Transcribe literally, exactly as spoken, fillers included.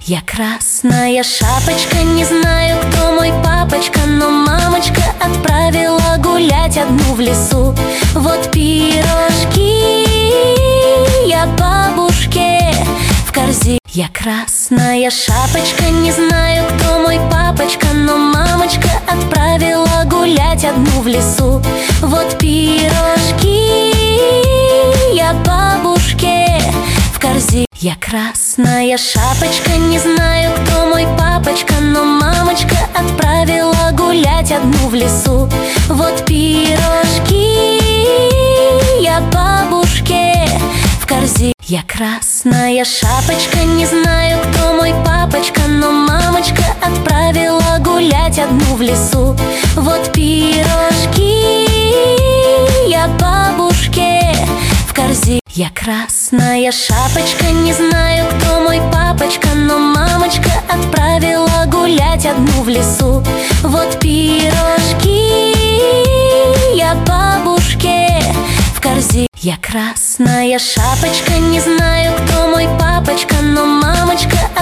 Я красная шапочка, не знаю, кто мой папочка, но мамочка отправила гулять одну в лесу. Вот пирожки я бабушке в корзине. Я красная шапочка, не знаю, кто мой папочка, но мамочка отправила гулять одну в лесу. Вот пирожки я бабушке в корзине. Я красная шапочка, не знаю, кто мой папочка, но мамочка отправила гулять одну в лесу. Вот пирожки я бабушке в корзине. Я красная шапочка, не знаю, кто мой папочка, но мамочка отправила гулять одну в лесу. Вот пирожки я бабушке в корзине. Я красная шапочка, не знаю, кто мой папочка, но мамочка отправила гулять одну в лесу. Вот пирожки я бабушке в корзине. Я красная шапочка, не знаю, кто мой папочка, но мамочка